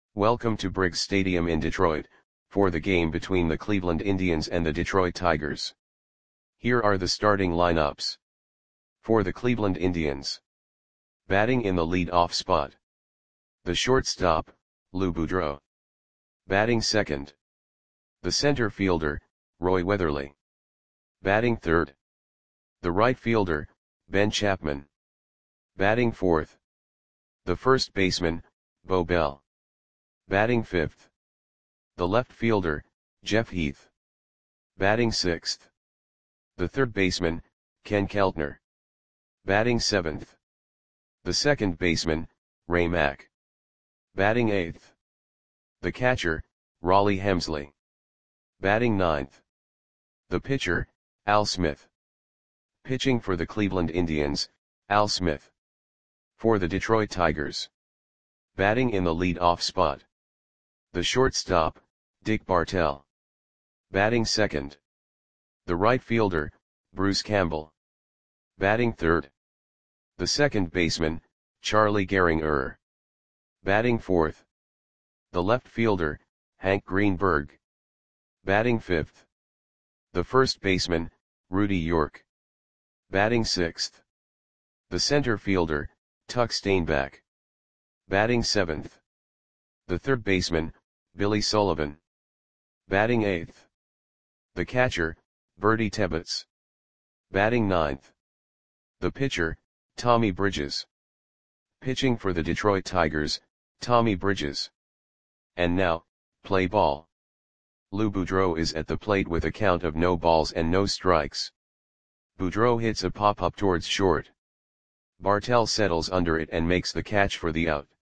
Welcome to Briggs Stadium in Detroit, for the game between the Cleveland Indians and the Detroit Tigers. Here are the starting lineups. For the Cleveland Indians. Batting in the lead-off spot. The shortstop, Lou Boudreau. Batting second. The center fielder, Roy Weatherly. Batting third. The right fielder, Ben Chapman. Batting fourth. The first baseman, Bo Bell. Batting fifth. The left fielder, Jeff Heath. Batting sixth. The third baseman, Ken Keltner. Batting seventh. The second baseman, Ray Mack. Batting eighth. The catcher, Rollie Hemsley. Batting ninth. The pitcher, Al Smith. Pitching for the Cleveland Indians, Al Smith. For the Detroit Tigers. Batting in the lead-off spot. The shortstop, Dick Bartell. Batting second. The right fielder, Bruce Campbell. Batting third. The second baseman, Charlie Gehringer. Batting fourth. The left fielder, Hank Greenberg. Batting fifth. The first baseman, Rudy York. Batting sixth. The center fielder, Tuck Steinbach. Batting seventh. The third baseman, Billy Sullivan. Batting eighth. The catcher, Bertie Tebbetts. Batting ninth. The pitcher, Tommy Bridges. Pitching for the Detroit Tigers, Tommy Bridges. And now, play ball. Lou Boudreau is at the plate with a count of no balls and no strikes. Boudreau hits a pop-up towards short. Bartell settles under it and makes the catch for the out.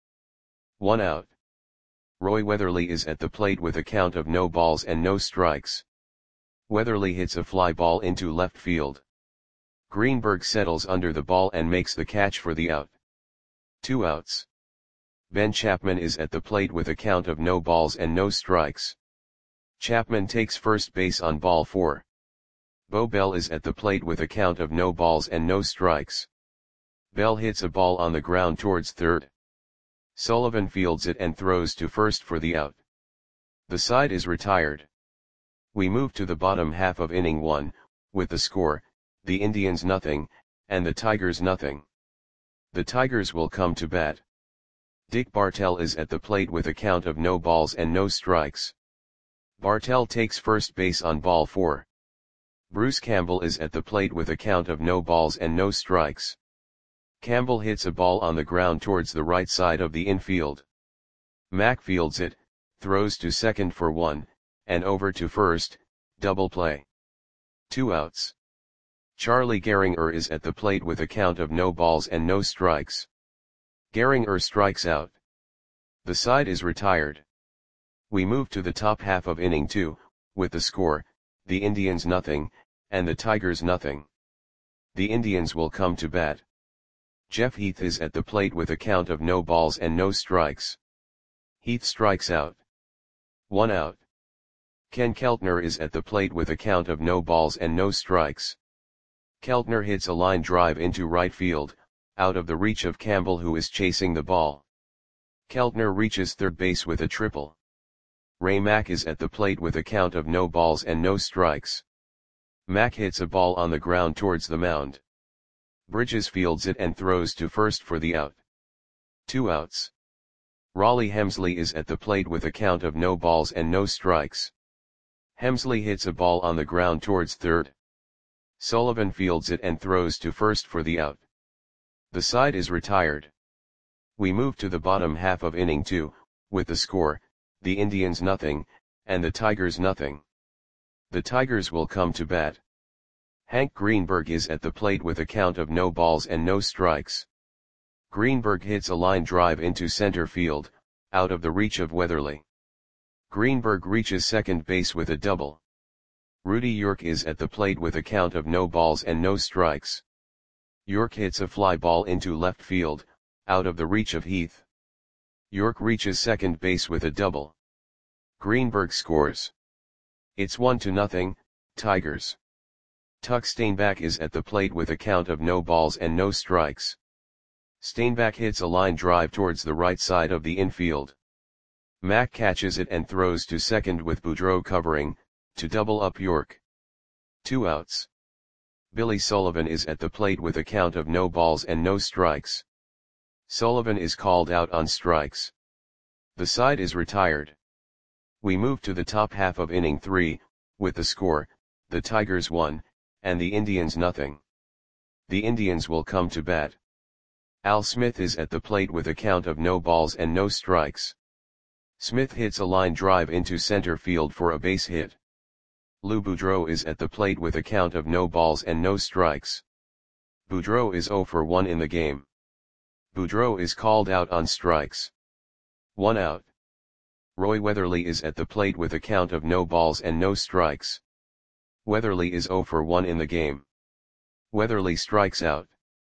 1 out. Roy Weatherly is at the plate with a count of no balls and no strikes. Weatherly hits a fly ball into left field. Greenberg settles under the ball and makes the catch for the out. 2 outs. Ben Chapman is at the plate with a count of no balls and no strikes. Chapman takes first base on ball 4. Bo Bell is at the plate with a count of no balls and no strikes. Bell hits a ball on the ground towards third. Sullivan fields it and throws to first for the out. The side is retired. We move to the bottom half of inning 1, with the score, the Indians nothing, and the Tigers nothing. The Tigers will come to bat. Dick Bartell is at the plate with a count of no balls and no strikes. Bartell takes first base on ball 4. Bruce Campbell is at the plate with a count of no balls and no strikes. Campbell hits a ball on the ground towards the right side of the infield. Mack fields it, throws to second for 1, and over to first, double play. 2 outs. Charlie Gehringer is at the plate with a count of no balls and no strikes. Gehringer strikes out. The side is retired. We move to the top half of inning 2, with the score, the Indians nothing, and the Tigers nothing. The Indians will come to bat. Jeff Heath is at the plate with a count of no balls and no strikes. Heath strikes out. 1 out. Ken Keltner is at the plate with a count of no balls and no strikes. Keltner hits a line drive into right field, out of the reach of Campbell, who is chasing the ball. Keltner reaches third base with a triple. Ray Mack is at the plate with a count of no balls and no strikes. Mack hits a ball on the ground towards the mound. Bridges fields it and throws to first for the out. 2 outs. Rollie Hemsley is at the plate with a count of no balls and no strikes. Hemsley hits a ball on the ground towards third. Sullivan fields it and throws to first for the out. The side is retired. We move to the bottom half of inning 2, with the score, the Indians nothing, and the Tigers nothing. The Tigers will come to bat. Hank Greenberg is at the plate with a count of no balls and no strikes. Greenberg hits a line drive into center field, out of the reach of Weatherly. Greenberg reaches second base with a double. Rudy York is at the plate with a count of no balls and no strikes. York hits a fly ball into left field, out of the reach of Heath. York reaches second base with a double. Greenberg scores. It's 1-0, Tigers. Tuck Steinbach is at the plate with a count of no balls and no strikes. Steinbach hits a line drive towards the right side of the infield. Mack catches it and throws to second with Boudreau covering, to double up York. 2 outs. Billy Sullivan is at the plate with a count of no balls and no strikes. Sullivan is called out on strikes. The side is retired. We move to the top half of inning 3, with the score, the Tigers 1, and the Indians nothing. The Indians will come to bat. Al Smith is at the plate with a count of no balls and no strikes. Smith hits a line drive into center field for a base hit. Lou Boudreau is at the plate with a count of no balls and no strikes. Boudreau is 0 for 1 in the game. Boudreau is called out on strikes. 1 out. Roy Weatherly is at the plate with a count of no balls and no strikes. Weatherly is 0 for 1 in the game. Weatherly strikes out.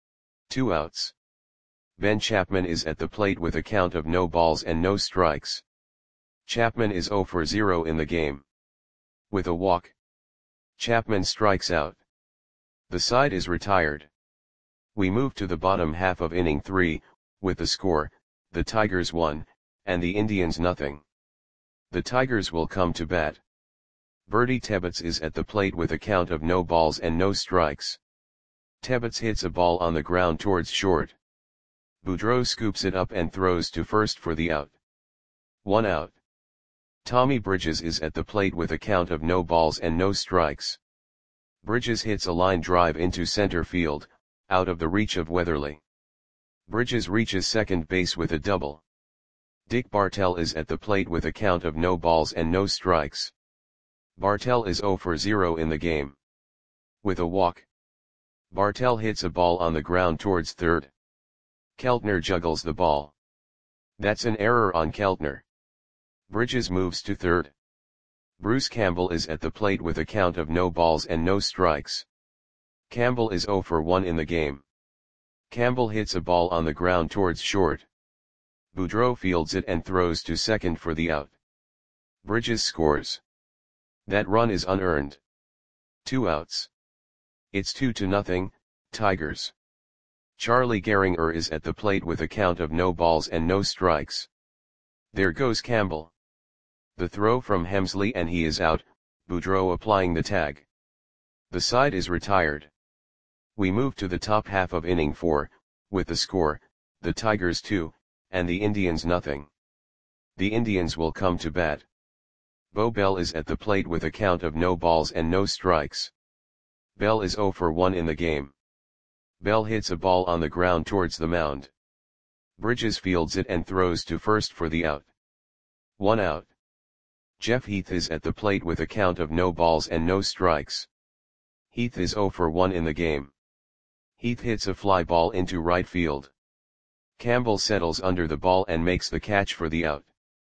2 outs. Ben Chapman is at the plate with a count of no balls and no strikes. Chapman is 0 for 0 in the game. With a walk, Chapman strikes out. The side is retired. We move to the bottom half of inning 3, with the score, the Tigers 1, and the Indians nothing. The Tigers will come to bat. Bertie Tebbets is at the plate with a count of no balls and no strikes. Tebbets hits a ball on the ground towards short. Boudreau scoops it up and throws to first for the out. 1 out. Tommy Bridges is at the plate with a count of no balls and no strikes. Bridges hits a line drive into center field, out of the reach of Weatherly. Bridges reaches second base with a double. Dick Bartell is at the plate with a count of no balls and no strikes. Bartell is 0 for 0 in the game. With a walk, Bartell hits a ball on the ground towards third. Keltner juggles the ball. That's an error on Keltner. Bridges moves to third. Bruce Campbell is at the plate with a count of no balls and no strikes. Campbell is 0 for 1 in the game. Campbell hits a ball on the ground towards short. Boudreau fields it and throws to second for the out. Bridges scores. That run is unearned. 2 outs. It's 2-0, Tigers. Charlie Gehringer is at the plate with a count of no balls and no strikes. There goes Campbell. The throw from Hemsley and he is out, Boudreau applying the tag. The side is retired. We move to the top half of inning 4, with the score, the Tigers 2, and the Indians nothing. The Indians will come to bat. Bo Bell is at the plate with a count of no balls and no strikes. Bell is 0 for 1 in the game. Bell hits a ball on the ground towards the mound. Bridges fields it and throws to first for the out. 1 out. Jeff Heath is at the plate with a count of no balls and no strikes. Heath is 0 for 1 in the game. Heath hits a fly ball into right field. Campbell settles under the ball and makes the catch for the out.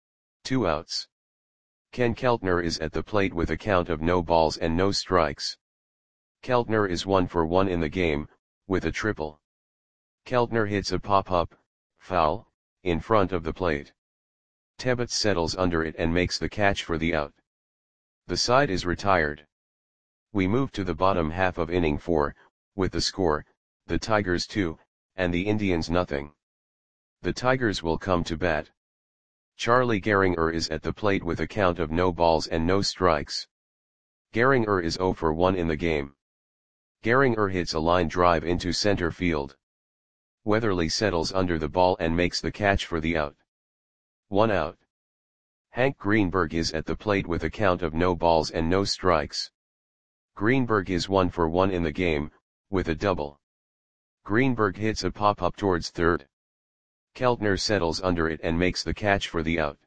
2 outs. Ken Keltner is at the plate with a count of no balls and no strikes. Keltner is 1 for 1 in the game, with a triple. Keltner hits a pop-up, foul, in front of the plate. Tebbets settles under it and makes the catch for the out. The side is retired. We move to the bottom half of inning 4, with the score, the Tigers 2, and the Indians nothing. The Tigers will come to bat. Charlie Gehringer is at the plate with a count of no balls and no strikes. Gehringer is 0 for 1 in the game. Gehringer hits a line drive into center field. Weatherly settles under the ball and makes the catch for the out. 1 out. Hank Greenberg is at the plate with a count of no balls and no strikes. Greenberg is 1 for 1 in the game, with a double. Greenberg hits a pop-up towards third. Keltner settles under it and makes the catch for the out.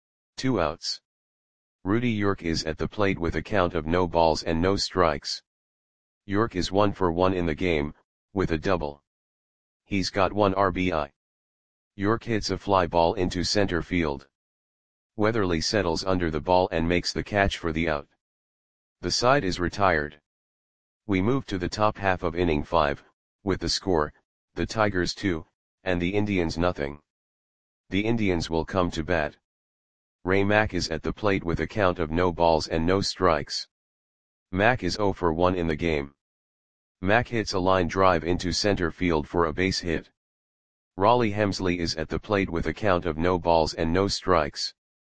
2 outs. Rudy York is at the plate with a count of no balls and no strikes. York is 1 for 1 in the game, with a double. He's got 1 RBI. York hits a fly ball into center field. Weatherly settles under the ball and makes the catch for the out. The side is retired. We move to the top half of inning 5, with the score, the Tigers 2, and the Indians nothing. The Indians will come to bat. Ray Mack is at the plate with a count of no balls and no strikes. Mack is 0 for 1 in the game. Mack hits a line drive into center field for a base hit. Raleigh Hemsley is at the plate with a count of no balls and no strikes.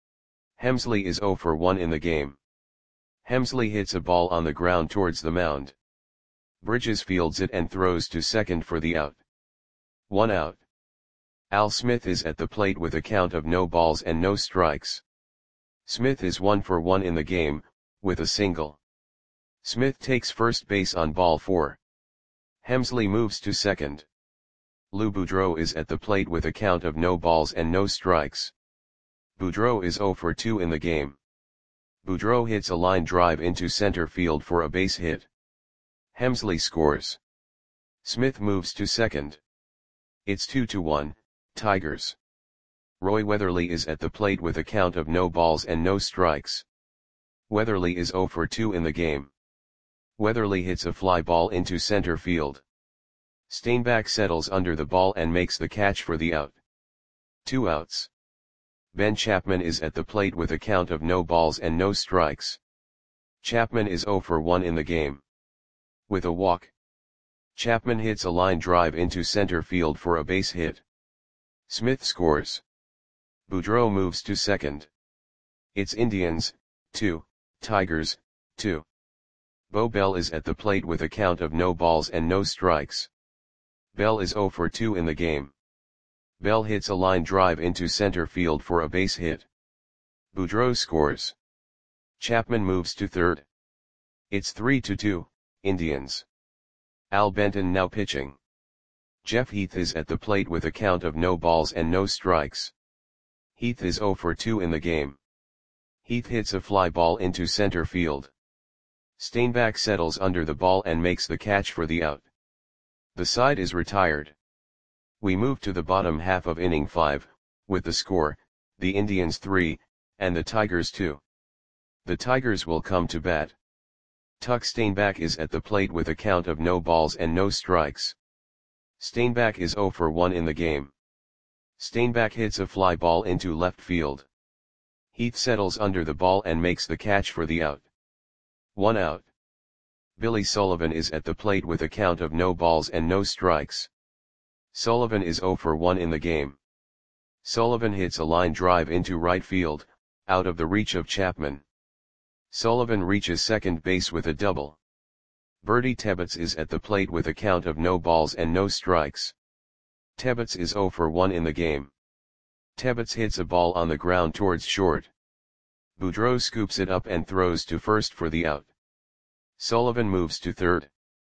Hemsley is 0 for 1 in the game. Hemsley hits a ball on the ground towards the mound. Bridges fields it and throws to second for the out. 1 out. Al Smith is at the plate with a count of no balls and no strikes. Smith is 1 for 1 in the game, with a single. Smith takes first base on ball 4. Hemsley moves to second. Lou Boudreau is at the plate with a count of no balls and no strikes. Boudreau is 0 for 2 in the game. Boudreau hits a line drive into center field for a base hit. Hemsley scores. Smith moves to second. It's 2-1, Tigers. Roy Weatherly is at the plate with a count of no balls and no strikes. Weatherly is 0 for 2 in the game. Weatherly hits a fly ball into center field. Steinbach settles under the ball and makes the catch for the out. 2 outs. Ben Chapman is at the plate with a count of no balls and no strikes. Chapman is 0 for 1 in the game. With a walk. Chapman hits a line drive into center field for a base hit. Smith scores. Boudreau moves to second. It's Indians, 2, Tigers, 2. Bo Bell is at the plate with a count of no balls and no strikes. Bell is 0 for 2 in the game. Bell hits a line drive into center field for a base hit. Boudreau scores. Chapman moves to third. It's 3-2, Indians. Al Benton now pitching. Jeff Heath is at the plate with a count of no balls and no strikes. Heath is 0 for 2 in the game. Heath hits a fly ball into center field. Steinbach settles under the ball and makes the catch for the out. The side is retired. We move to the bottom half of inning 5, with the score, the Indians 3, and the Tigers 2. The Tigers will come to bat. Tuck Steinbach is at the plate with a count of no balls and no strikes. Steinbach is 0 for 1 in the game. Steinbach hits a fly ball into left field. Heath settles under the ball and makes the catch for the out. 1 out. Billy Sullivan is at the plate with a count of no balls and no strikes. Sullivan is 0 for 1 in the game. Sullivan hits a line drive into right field, out of the reach of Chapman. Sullivan reaches second base with a double. Bertie Tebbetts is at the plate with a count of no balls and no strikes. Tebbetts is 0 for 1 in the game. Tebbetts hits a ball on the ground towards short. Boudreau scoops it up and throws to first for the out. Sullivan moves to third.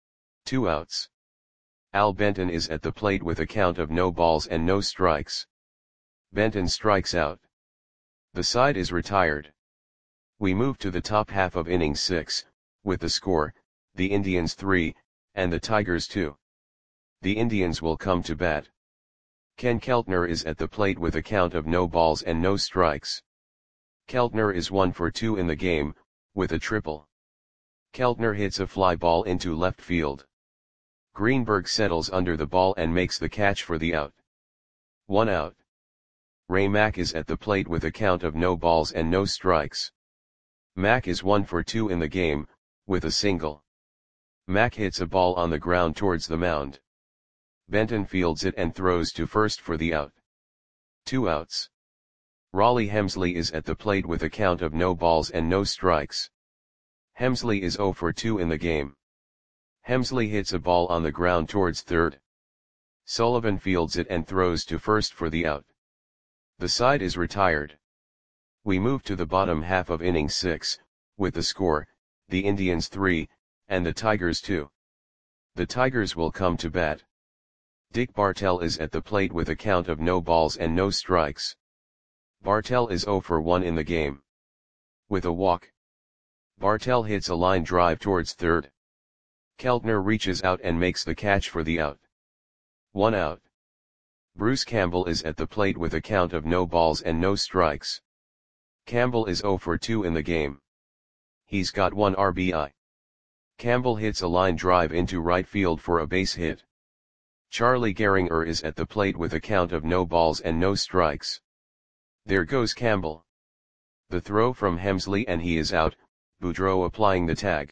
2 outs. Al Benton is at the plate with a count of no balls and no strikes. Benton strikes out. The side is retired. We move to the top half of inning 6, with the score, the Indians 3, and the Tigers 2. The Indians will come to bat. Ken Keltner is at the plate with a count of no balls and no strikes. Keltner is 1 for 2 in the game, with a triple. Keltner hits a fly ball into left field. Greenberg settles under the ball and makes the catch for the out. 1 out. Ray Mack is at the plate with a count of no balls and no strikes. Mack is 1 for 2 in the game, with a single. Mack hits a ball on the ground towards the mound. Benton fields it and throws to first for the out. 2 outs. Raleigh Hemsley is at the plate with a count of no balls and no strikes. Hemsley is 0 for 2 in the game. Hemsley hits a ball on the ground towards third. Sullivan fields it and throws to first for the out. The side is retired. We move to the bottom half of inning 6, with the score, the Indians 3, and the Tigers 2. The Tigers will come to bat. Dick Bartell is at the plate with a count of no balls and no strikes. Bartell is 0 for 1 in the game. With a walk. Bartell hits a line drive towards third. Keltner reaches out and makes the catch for the out. 1 out. Bruce Campbell is at the plate with a count of no balls and no strikes. Campbell is 0 for 2 in the game. He's got 1 RBI. Campbell hits a line drive into right field for a base hit. Charlie Gehringer is at the plate with a count of no balls and no strikes. There goes Campbell. The throw from Hemsley and he is out, Boudreau applying the tag.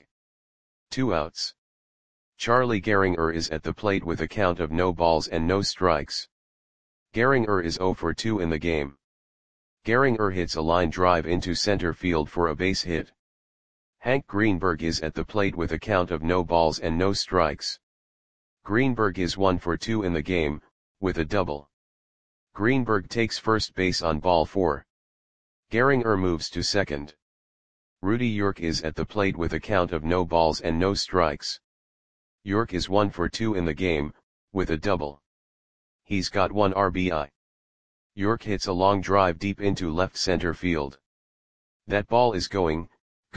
2 outs. Charlie Gehringer is at the plate with a count of no balls and no strikes. Gehringer is 0 for 2 in the game. Gehringer hits a line drive into center field for a base hit. Hank Greenberg is at the plate with a count of no balls and no strikes. Greenberg is 1 for 2 in the game, with a double. Greenberg takes first base on ball 4. Gehringer moves to second. Rudy York is at the plate with a count of no balls and no strikes. York is 1 for 2 in the game, with a double. He's got 1 RBI. York hits a long drive deep into left center field. That ball is going,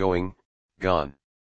gone.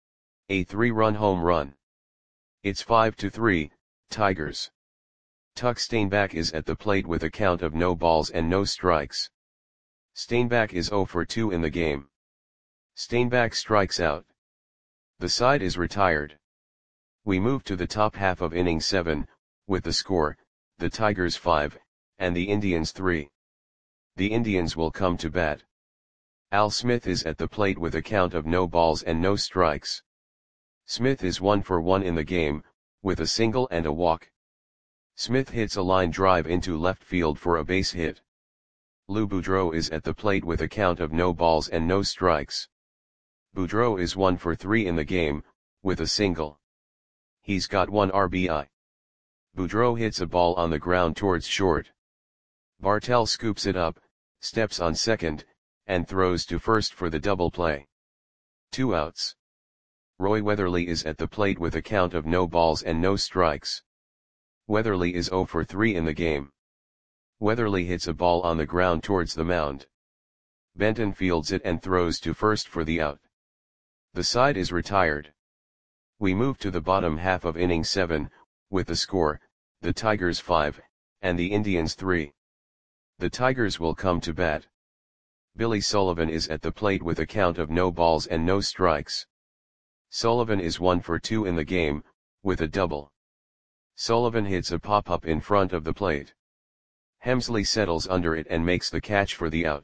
A 3-run home run. It's 5-3, Tigers. Tuck Steinbach is at the plate with a count of no balls and no strikes. Steinbach is 0 for 2 in the game. Steinbach strikes out. The side is retired. We move to the top half of inning 7, with the score, the Tigers 5, and the Indians 3. The Indians will come to bat. Al Smith is at the plate with a count of no balls and no strikes. Smith is 1 for 1 in the game, with a single and a walk. Smith hits a line drive into left field for a base hit. Lou Boudreau is at the plate with a count of no balls and no strikes. Boudreau is 1 for 3 in the game, with a single. He's got 1 RBI. Boudreau hits a ball on the ground towards short. Bartell scoops it up, steps on second, and throws to first for the double play. 2 outs. Roy Weatherly is at the plate with a count of no balls and no strikes. Weatherly is 0 for 3 in the game. Weatherly hits a ball on the ground towards the mound. Benton fields it and throws to first for the out. The side is retired. We move to the bottom half of inning 7, with the score, the Tigers 5, and the Indians 3. The Tigers will come to bat. Billy Sullivan is at the plate with a count of no balls and no strikes. Sullivan is 1 for 2 in the game, with a double. Sullivan hits a pop-up in front of the plate. Hemsley settles under it and makes the catch for the out.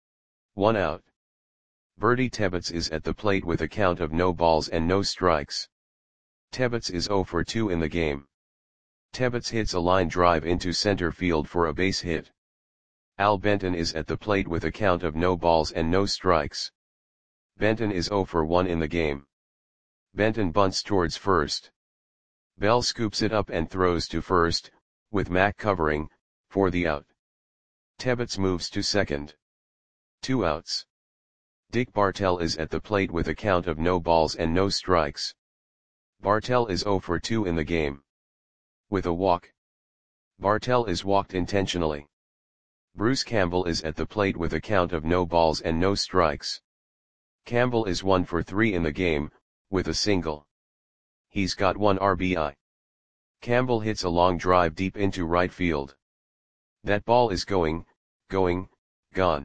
1 out. Bertie Tebbetts is at the plate with a count of no balls and no strikes. Tebbetts is 0 for 2 in the game. Tebbetts hits a line drive into center field for a base hit. Al Benton is at the plate with a count of no balls and no strikes. Benton is 0 for 1 in the game. Benton bunts towards first. Bell scoops it up and throws to first, with Mack covering, for the out. Tebbetts moves to second. 2 outs. Dick Bartell is at the plate with a count of no balls and no strikes. Bartell is 0 for 2 in the game. With a walk. Bartell is walked intentionally. Bruce Campbell is at the plate with a count of no balls and no strikes. Campbell is 1 for 3 in the game, with a single. He's got 1 RBI. Campbell hits a long drive deep into right field. That ball is going, gone.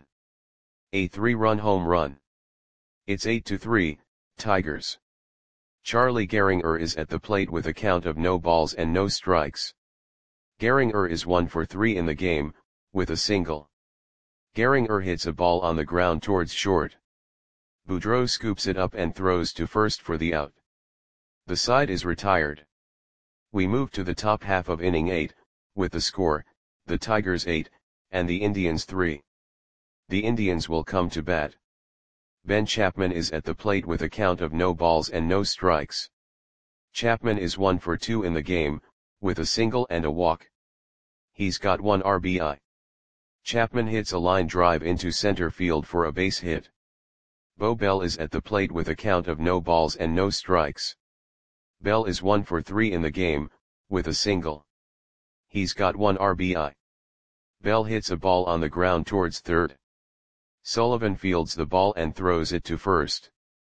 A 3-run home run. It's 8-3, Tigers. Charlie Gehringer is at the plate with a count of no balls and no strikes. Gehringer is 1 for 3 in the game, with a single. Gehringer hits a ball on the ground towards short. Boudreau scoops it up and throws to first for the out. The side is retired. We move to the top half of inning 8, with the score, the Tigers 8, and the Indians 3. The Indians will come to bat. Ben Chapman is at the plate with a count of no balls and no strikes. Chapman is 1 for 2 in the game, with a single and a walk. He's got 1 RBI. Chapman hits a line drive into center field for a base hit. Bo Bell is at the plate with a count of no balls and no strikes. Bell is 1 for 3 in the game, with a single. He's got 1 RBI. Bell hits a ball on the ground towards third. Sullivan fields the ball and throws it to first.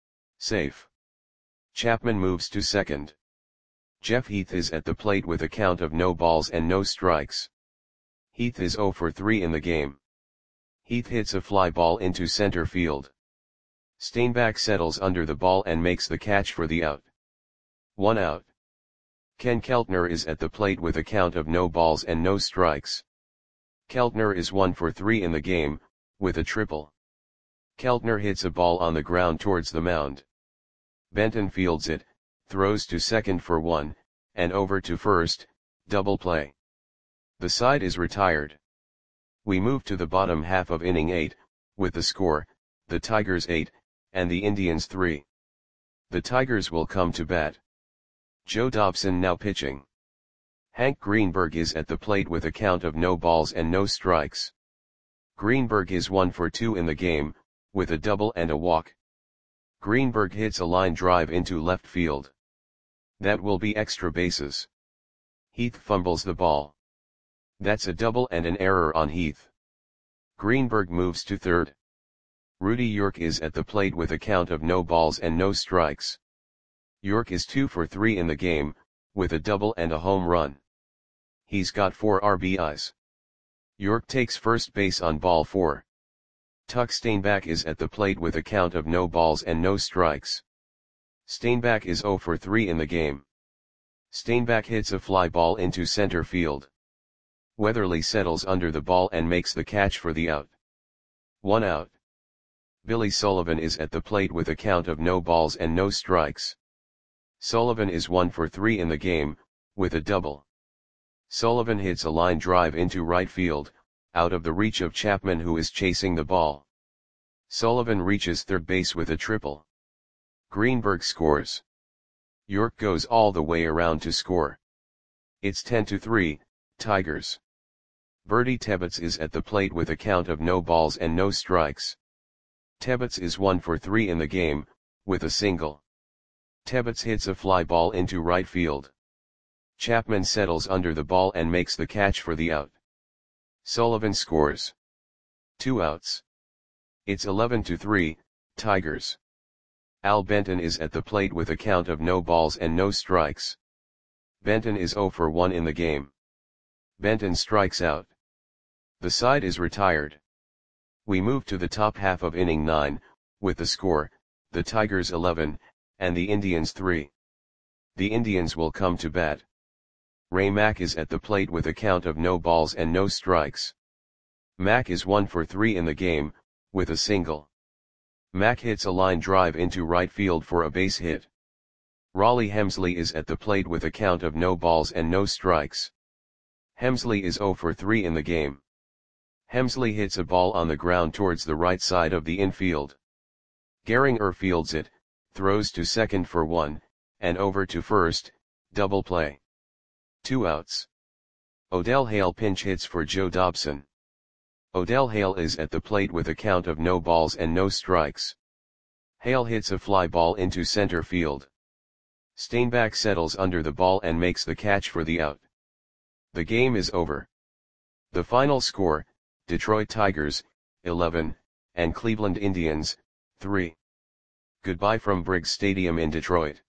Safe. Chapman moves to second. Jeff Heath is at the plate with a count of no balls and no strikes. Heath is 0 for 3 in the game. Heath hits a fly ball into center field. Steinbach settles under the ball and makes the catch for the out. 1 out. Ken Keltner is at the plate with a count of no balls and no strikes. Keltner is 1 for 3 in the game, with a triple. Keltner hits a ball on the ground towards the mound. Benton fields it, throws to second for 1, and over to first, double play. The side is retired. We move to the bottom half of inning 8, with the score, the Tigers 8, and the Indians 3. The Tigers will come to bat. Joe Dobson now pitching. Hank Greenberg is at the plate with a count of no balls and no strikes. Greenberg is 1 for 2 in the game, with a double and a walk. Greenberg hits a line drive into left field. That will be extra bases. Heath fumbles the ball. That's a double and an error on Heath. Greenberg moves to third. Rudy York is at the plate with a count of no balls and no strikes. York is 2 for 3 in the game, with a double and a home run. He's got 4 RBIs. York takes first base on ball 4. Tuck Steinbach is at the plate with a count of no balls and no strikes. Steinbach is 0 for 3 in the game. Steinbach hits a fly ball into center field. Weatherly settles under the ball and makes the catch for the out. 1 out. Billy Sullivan is at the plate with a count of no balls and no strikes. Sullivan is 1 for 3 in the game, with a double. Sullivan hits a line drive into right field, out of the reach of Chapman, who is chasing the ball. Sullivan reaches third base with a triple. Greenberg scores. York goes all the way around to score. It's 10-3, Tigers. Bertie Tebbetts is at the plate with a count of no balls and no strikes. Tebbetts is 1 for 3 in the game, with a single. Tebbetts hits a fly ball into right field. Chapman settles under the ball and makes the catch for the out. Sullivan scores. 2 outs. It's 11-3, Tigers. Al Benton is at the plate with a count of no balls and no strikes. Benton is 0 for 1 in the game. Benton strikes out. The side is retired. We move to the top half of inning 9, with the score, the Tigers 11, and the Indians 3. The Indians will come to bat. Ray Mack is at the plate with a count of no balls and no strikes. Mack is 1 for 3 in the game, with a single. Mack hits a line drive into right field for a base hit. Raleigh Hemsley is at the plate with a count of no balls and no strikes. Hemsley is 0 for 3 in the game. Hemsley hits a ball on the ground towards the right side of the infield. Gehringer fields it, throws to second for 1, and over to first, double play. 2 outs. Odell Hale pinch hits for Joe Dobson. Odell Hale is at the plate with a count of no balls and no strikes. Hale hits a fly ball into center field. Steinbach settles under the ball and makes the catch for the out. The game is over. The final score, Detroit Tigers, 11, and Cleveland Indians, 3. Goodbye from Briggs Stadium in Detroit.